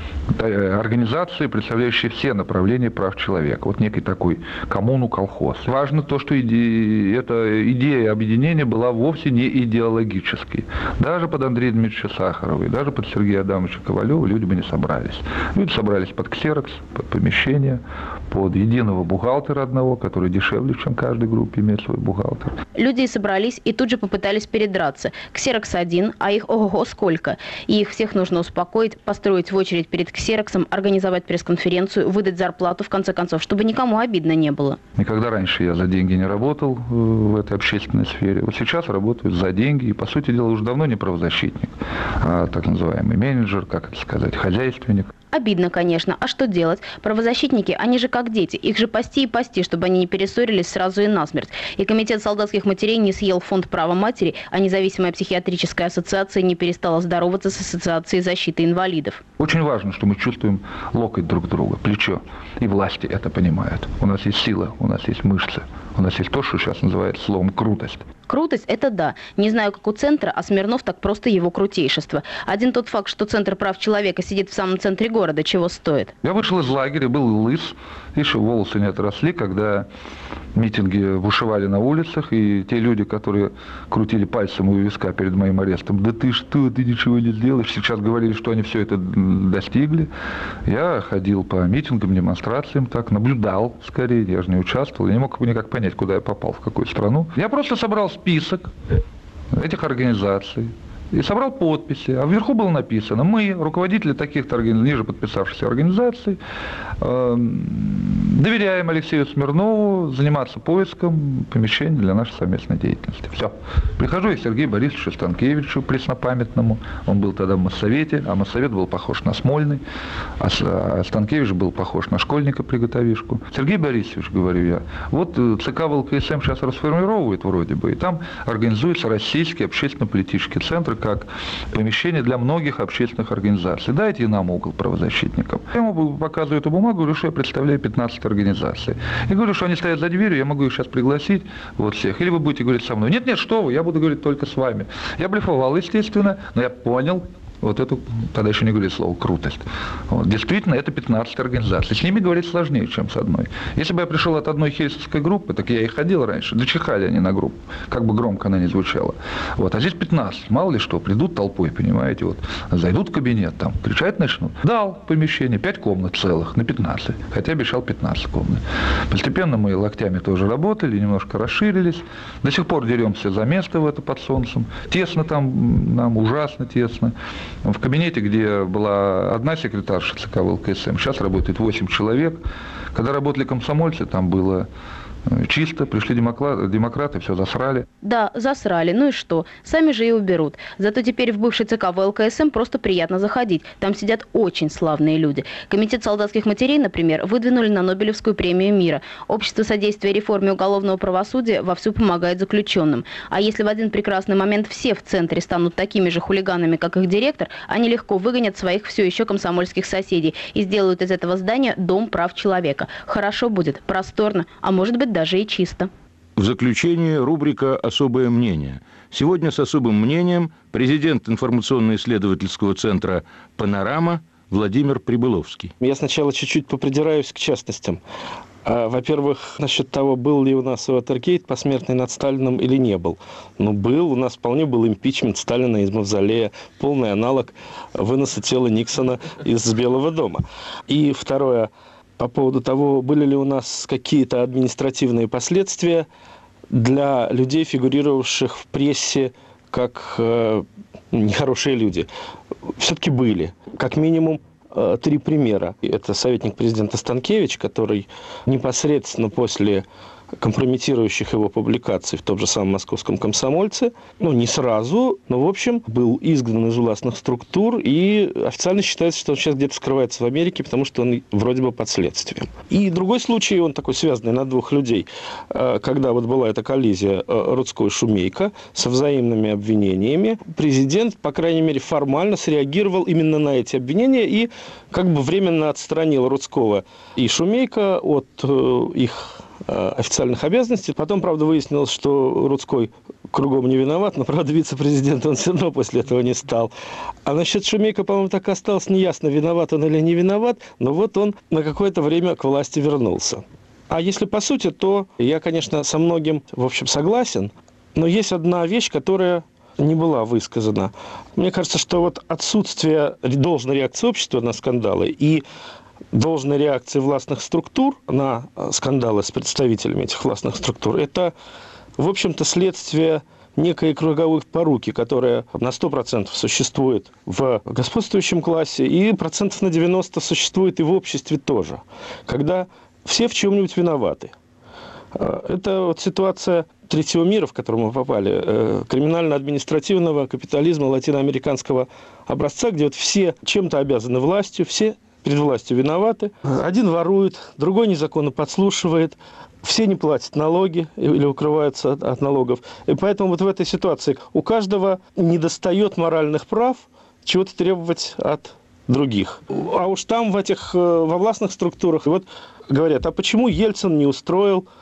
организации, представляющие все направления прав человека. Вот некий такой коммуну-колхоз. Важно то, что иде... эта идея объединения была вовсе не идеологической. Даже под Андрея Дмитриевича Сахарова, даже под Сергея Адамовича Ковалева люди бы не собрались. Люди собрались под ксерокс, под помещение, под единого бухгалтера одного, который дешевле, чем каждой группе имеет свой бухгалтер. Люди собрались и тут же попытались передраться. Ксерокс один, а их ого-го сколько. И их всех нужно успокоить, построить в очередь перед ксероксом, организовать пресс-конференцию, выдать зарплату, в конце концов, чтобы никому обидно не было. Никогда раньше я за деньги не работал в этой общественной сфере. Вот сейчас работаю за деньги и, по сути дела, уже давно не правозащитник, а так называемый менеджер, как это сказать, хозяйственник. Обидно, конечно. А что делать? Правозащитники, они же как дети. Их же пасти и пасти, чтобы они не перессорились сразу и насмерть. И комитет солдатских матерей не съел фонд права матери, а независимая психиатрическая ассоциация не перестала здороваться с ассоциацией защиты инвалидов. Очень важно, что мы чувствуем локоть друг друга, плечо. И власти это понимают. У нас есть сила, у нас есть мышцы, У нас есть то, что сейчас называется словом «крутость». Крутость – это да. Не знаю, как у центра, а Смирнов так просто его крутейшество. Один тот факт, что Центр прав человека сидит в самом центре города, чего стоит. Я вышел из лагеря, был лыс, еще волосы не отросли, когда митинги бушевали на улицах, и те люди, которые крутили пальцем у виска перед моим арестом, да ты что, ты ничего не сделаешь, сейчас говорили, что они все это достигли. Я ходил по митингам, демонстрациям, так, наблюдал скорее, я же не участвовал, я не мог никак понять, куда я попал, в какую страну. Я просто собрал список этих организаций и собрал подписи, а вверху было написано: мы, руководители таких-то организаций, ниже подписавшихся организаций, э, доверяем Алексею Смирнову заниматься поиском помещений для нашей совместной деятельности. Все. Прихожу я к Сергею Борисовичу Станкевичу, преснопамятному, он был тогда в Моссовете, а Моссовет был похож на Смольный, а Станкевич был похож на школьника-приготовишку. Сергей Борисович, говорю я, вот ЦК ВЛКСМ сейчас расформировывает вроде бы, и там организуется Российский общественно-политический центр как помещение для многих общественных организаций. Дайте и нам угол правозащитникам. Я ему показываю эту бумагу, говорю, что я представляю пятнадцать организаций. И говорю, что они стоят за дверью, я могу их сейчас пригласить, вот всех. Или вы будете говорить со мной. Нет, нет, что вы, я буду говорить только с вами. Я блефовал, естественно, но я понял вот эту, тогда еще не говорили слово «крутость». Вот. Действительно, это пятнадцать организаций. С ними говорить сложнее, чем с одной. Если бы я пришел от одной хельсинской группы, так я и ходил раньше, дочихали они на группу, как бы громко она ни звучала. Вот. А здесь пятнадцать, мало ли что, придут толпой, понимаете, вот, зайдут в кабинет, там, кричать начнут. Дал помещение, пять комнат целых на пятнадцать, хотя обещал пятнадцать комнат. Постепенно мы локтями тоже работали, немножко расширились. До сих пор деремся за место в это под солнцем. Тесно там, нам ужасно тесно. В кабинете, где была одна секретарша ЦК ВЛКСМ, сейчас работает восемь человек. Когда работали комсомольцы, там было чисто, пришли демократы, демократы, все засрали. Да, засрали, ну и что? Сами же и уберут. Зато теперь в бывший ЦК ВЛКСМ просто приятно заходить. Там сидят очень славные люди. Комитет солдатских матерей, например, выдвинули на Нобелевскую премию мира. Общество содействия реформе уголовного правосудия вовсю помогает заключенным. А если в один прекрасный момент все в центре станут такими же хулиганами, как их директор, они легко выгонят своих все еще комсомольских соседей и сделают из этого здания дом прав человека. Хорошо будет, просторно, а может быть даже и чисто. В заключение рубрика «Особое мнение». Сегодня с особым мнением президент информационно-исследовательского центра «Панорама» Владимир Прибыловский. Я сначала чуть-чуть попридираюсь к частностям. Во-первых, насчет того, был ли у нас Уотергейт посмертный над Сталиным или не был. Ну, был. У нас вполне был импичмент Сталина из Мавзолея. Полный аналог выноса тела Никсона из Белого дома. И второе. По поводу того, были ли у нас какие-то административные последствия для людей, фигурировавших в прессе как э, нехорошие люди. Все-таки были. Как минимум э, три примера. Это советник президента Станкевич, который непосредственно после компрометирующих его публикаций в том же самом «Московском комсомольце», ну, не сразу, но, в общем, был изгнан из властных структур, и официально считается, что он сейчас где-то скрывается в Америке, потому что он вроде бы под следствием. И другой случай, он такой связанный на двух людей, когда вот была эта коллизия Рудской-Шумейко со взаимными обвинениями, президент, по крайней мере, формально среагировал именно на эти обвинения и как бы временно отстранил Рудского и Шумейко от их официальных обязанностей. Потом, правда, выяснилось, что Рудской кругом не виноват, но, правда, вице-президент он все равно после этого не стал. А насчет Шумейко, по-моему, так и осталось неясно, виноват он или не виноват, но вот он на какое-то время к власти вернулся. А если по сути, то я, конечно, со многим, в общем, согласен, но есть одна вещь, которая не была высказана. Мне кажется, что вот отсутствие должной реакции общества на скандалы и должной реакции властных структур на скандалы с представителями этих властных структур, это, в общем-то, следствие некой круговой поруки, которая на сто процентов существует в господствующем классе и процентов на девяносто существует и в обществе тоже, когда все в чем-нибудь виноваты. Это вот ситуация третьего мира, в который мы попали, криминально-административного капитализма латиноамериканского образца, где вот все чем-то обязаны властью, все перед властью виноваты. Один ворует, другой незаконно подслушивает, все не платят налоги или укрываются от, от налогов. И поэтому вот в этой ситуации у каждого недостает моральных прав чего-то требовать от других. А уж там в этих, во властных структурах, вот говорят, а почему Ельцин не устроил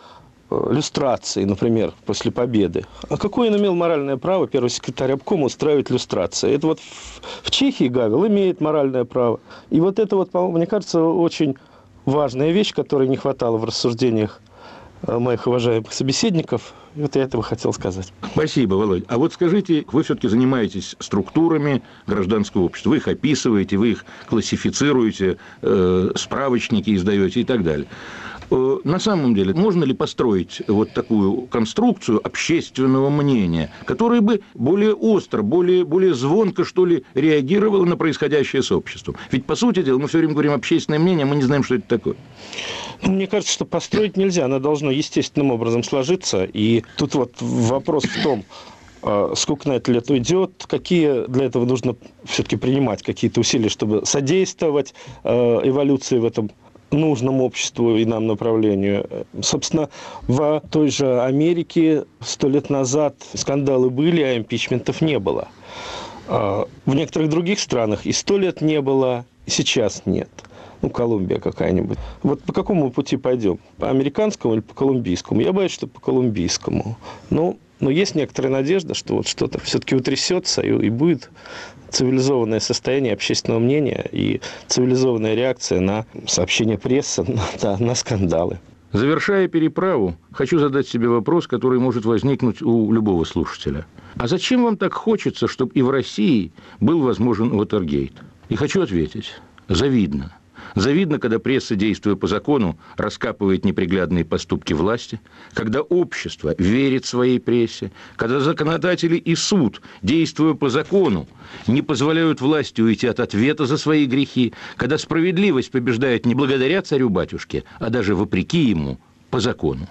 люстрации, например, после победы. А какое он имел моральное право, первый секретарь обкома, устраивать люстрации? Это вот в, в Чехии Гавел имеет моральное право. И вот это вот, мне кажется, очень важная вещь, которой не хватало в рассуждениях моих уважаемых собеседников. Вот я этого хотел сказать. Спасибо, Володь. А вот скажите, вы все-таки занимаетесь структурами гражданского общества. Вы их описываете, вы их классифицируете, э, справочники издаете и так далее. Э, на самом деле, можно ли построить вот такую конструкцию общественного мнения, которая бы более остро, более, более звонко, что ли, реагировала на происходящее с обществом? Ведь, по сути дела, мы все время говорим общественное мнение, а мы не знаем, что это такое. Мне кажется, что построить нельзя, оно должно естественным образом сложиться. И тут вот вопрос в том, сколько на это лет уйдет, какие для этого нужно все-таки принимать какие-то усилия, чтобы содействовать эволюции в этом нужном обществу и нам направлению. Собственно, в той же Америке сто лет назад скандалы были, а импичментов не было. В некоторых других странах и сто лет не было, и сейчас нет. Ну, Колумбия какая-нибудь. Вот по какому пути пойдем? По американскому или по колумбийскому? Я боюсь, что по колумбийскому. Но, но есть некоторая надежда, что вот что-то все-таки утрясется и, и будет цивилизованное состояние общественного мнения и цивилизованная реакция на сообщения прессы, на, на скандалы. Завершая переправу, хочу задать себе вопрос, который может возникнуть у любого слушателя. А зачем вам так хочется, чтобы и в России был возможен Уотергейт? И хочу ответить. Завидно. Завидно, когда пресса, действуя по закону, раскапывает неприглядные поступки власти, когда общество верит своей прессе, когда законодатели и суд, действуя по закону, не позволяют власти уйти от ответа за свои грехи, когда справедливость побеждает не благодаря царю-батюшке, а даже вопреки ему по закону.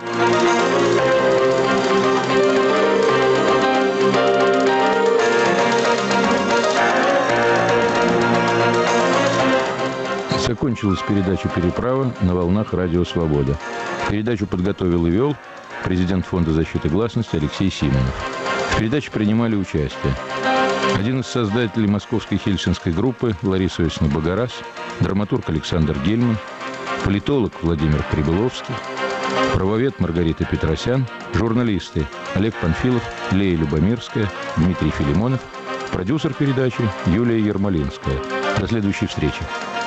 Закончилась передача «Переправа» на волнах Радио Свобода. Передачу подготовил и вел президент Фонда защиты гласности Алексей Симонов. В передаче принимали участие один из создателей московской хельсинской группы Лариса Иосифовна Богораз, драматург Александр Гельман, политолог Владимир Прибыловский, правовед Маргарита Петросян, журналисты Олег Панфилов, Лея Любомирская, Дмитрий Филимонов, продюсер передачи Юлия Ермолинская. До следующей встречи.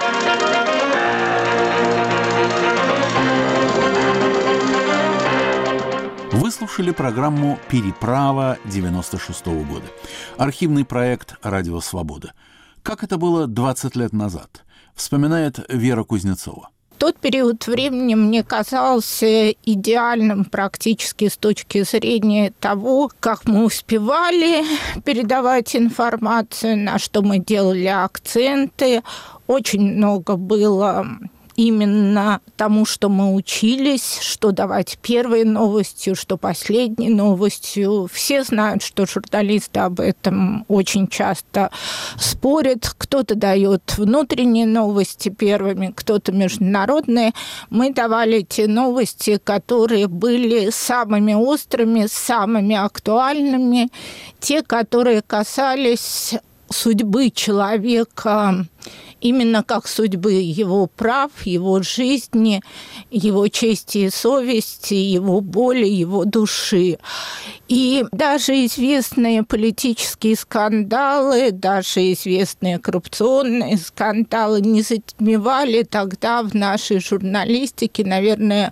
Вы слушали программу «Переправа» девяносто шестого года. Архивный проект «Радио Свобода». Как это было двадцать лет назад, вспоминает Вера Кузнецова. Тот период времени мне казался идеальным практически с точки зрения того, как мы успевали передавать информацию, на что мы делали акценты. Очень много было именно тому, что мы учились, что давать первой новостью, что последней новостью. Все знают, что журналисты об этом очень часто спорят. Кто-то дает внутренние новости первыми, кто-то международные. Мы давали те новости, которые были самыми острыми, самыми актуальными, те, которые касались судьбы человека, именно как судьбы его прав, его жизни, его чести и совести, его боли, его души. И даже известные политические скандалы, даже известные коррупционные скандалы не затмевали тогда в нашей журналистике, наверное,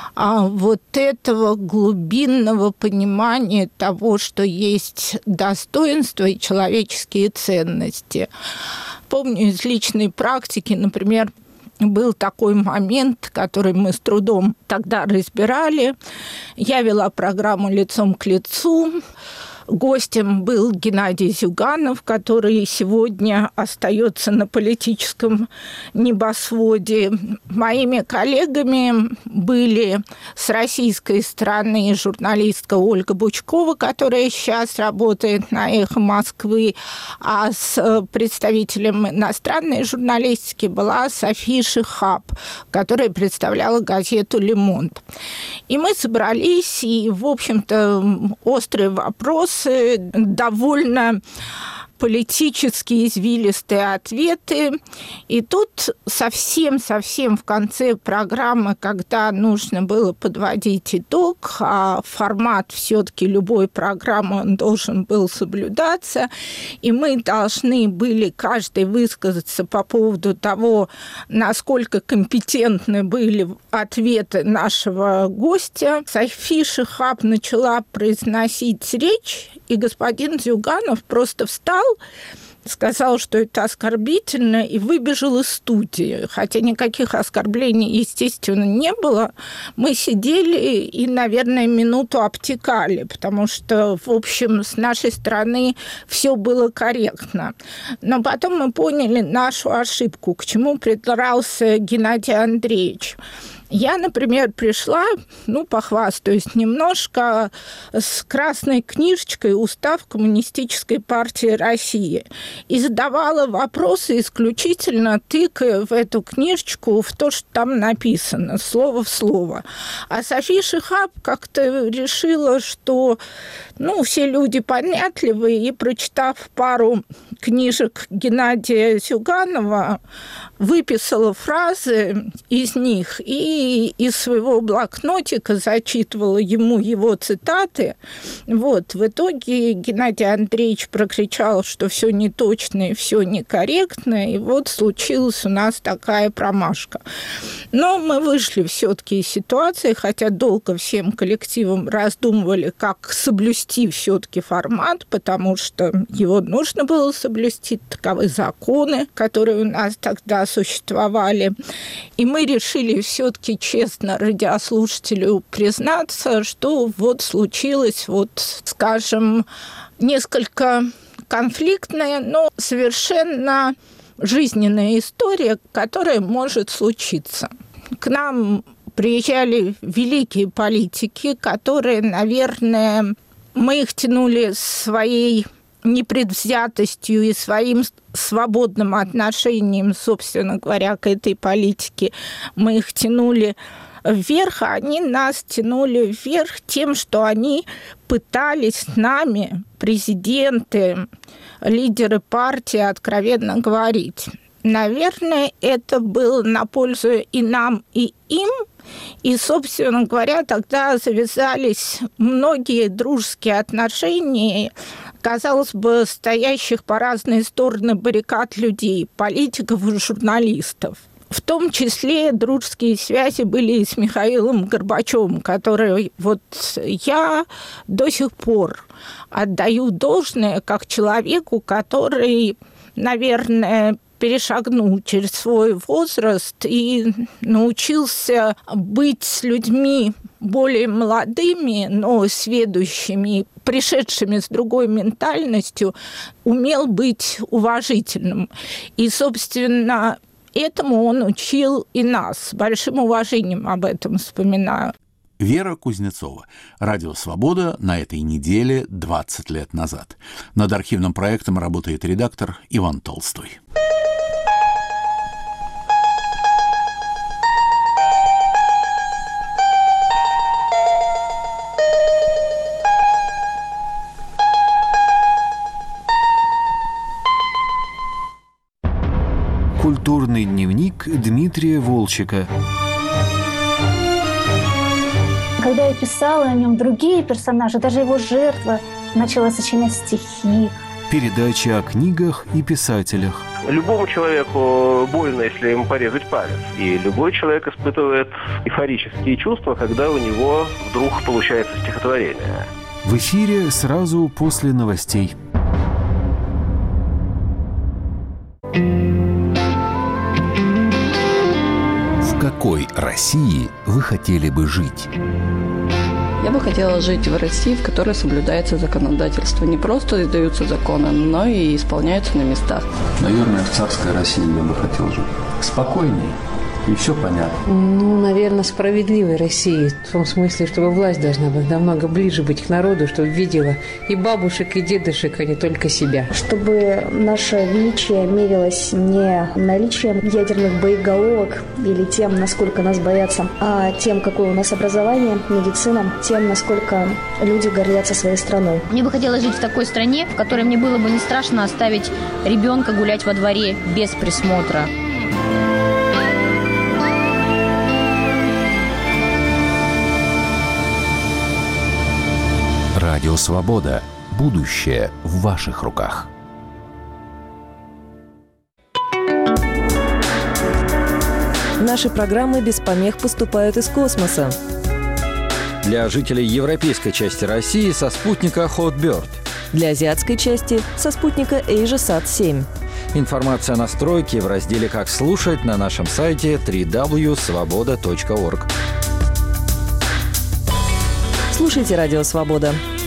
вот этого глубинного понимания того, что есть достоинство и человеческие ценности. Помню из личной практики, например, был такой момент, который мы с трудом тогда разбирали. Я вела программу «Лицом к лицу». Гостем был Геннадий Зюганов, который сегодня остается на политическом небосводе. Моими коллегами были с российской стороны журналистка Ольга Бучкова, которая сейчас работает на «Эхо Москвы», а с представителем иностранной журналистики была София Шихаб, которая представляла газету «Ле Монд». И мы собрались, и, в общем-то, острые вопросы довольно политические извилистые ответы. И тут совсем-совсем в конце программы, когда нужно было подводить итог, а формат все-таки любой программы он должен был соблюдаться, и мы должны были каждый высказаться по поводу того, насколько компетентны были ответы нашего гостя. Софи Шихаб начала произносить речь, и господин Зюганов просто встал, сказал, что это оскорбительно, и выбежал из студии. Хотя никаких оскорблений, естественно, не было. Мы сидели и, наверное, минуту обтекали, потому что, в общем, с нашей стороны все было корректно. Но потом мы поняли нашу ошибку, к чему придрался Геннадий Андреевич. Я, например, пришла, ну, похвастаюсь немножко, с красной книжечкой «Устав Коммунистической партии России» и задавала вопросы исключительно тыкая в эту книжечку в то, что там написано, слово в слово. А Софи Шихаб как-то решила, что, ну, все люди понятливые, и, прочитав пару книжек Геннадия Зюганова, выписала фразы из них и из своего блокнотика зачитывала ему его цитаты. Вот. В итоге Геннадий Андреевич прокричал, что все неточно и все некорректно, и вот случилась у нас такая промашка. Но мы вышли все-таки из ситуации, хотя долго всем коллективом раздумывали, как соблюсти все-таки формат, потому что его нужно было соблюсти, таковы законы, которые у нас тогда существовали. И мы решили все-таки честно радиослушателю признаться, что вот случилось, вот, скажем, несколько конфликтная, но совершенно жизненная история, которая может случиться. К нам приезжали великие политики, которые, наверное, мы их тянули своей непредвзятостью и своим свободным отношением, собственно говоря, к этой политике. Мы их тянули вверх, а они нас тянули вверх тем, что они пытались с нами, президенты, лидеры партии, откровенно говорить. Наверное, это было на пользу и нам, и им. И, собственно говоря, тогда завязались многие дружеские отношения, казалось бы, стоящих по разные стороны баррикад людей, политиков и журналистов. В том числе дружеские связи были и с Михаилом Горбачевым, который вот я до сих пор отдаю должное как человеку, который, наверное, перешагнул через свой возраст и научился быть с людьми более молодыми, но сведущими, пришедшими с другой ментальностью, умел быть уважительным. И, собственно, этому он учил и нас. С большим уважением об этом вспоминаю. Вера Кузнецова. Радио «Свобода» на этой неделе двадцать лет назад. Над архивным проектом работает редактор Иван Толстой. Культурный дневник Дмитрия Волчека. Когда я писала о нем, другие персонажи, даже его жертва, начала сочинять стихи. Передача о книгах и писателях. Любому человеку больно, если ему порезать палец. И любой человек испытывает эйфорические чувства, когда у него вдруг получается стихотворение. В эфире сразу после новостей. В какой России вы хотели бы жить? Я бы хотела жить в России, в которой соблюдается законодательство. Не просто издаются законы, но и исполняются на местах. Наверное, в царской России я бы хотел жить. Спокойнее, и все понятно. Ну, наверное, справедливой России. В том смысле, чтобы власть должна быть намного ближе быть к народу, чтобы видела и бабушек, и дедушек, а не только себя. Чтобы наше величие мерилось не наличием ядерных боеголовок или тем, насколько нас боятся, а тем, какое у нас образование, медицина, тем, насколько люди гордятся своей страной. Мне бы хотелось жить в такой стране, в которой мне было бы не страшно оставить ребенка гулять во дворе без присмотра. Радио «Свобода». Будущее в ваших руках. Наши программы без помех поступают из космоса. Для жителей европейской части России со спутника Hotbird. Для азиатской части со спутника AsiaSat семь. Информация о настройке в разделе «Как слушать» на нашем сайте дабл-ю дабл-ю дабл-ю точка свобода точка орг. Слушайте «Радио Свобода».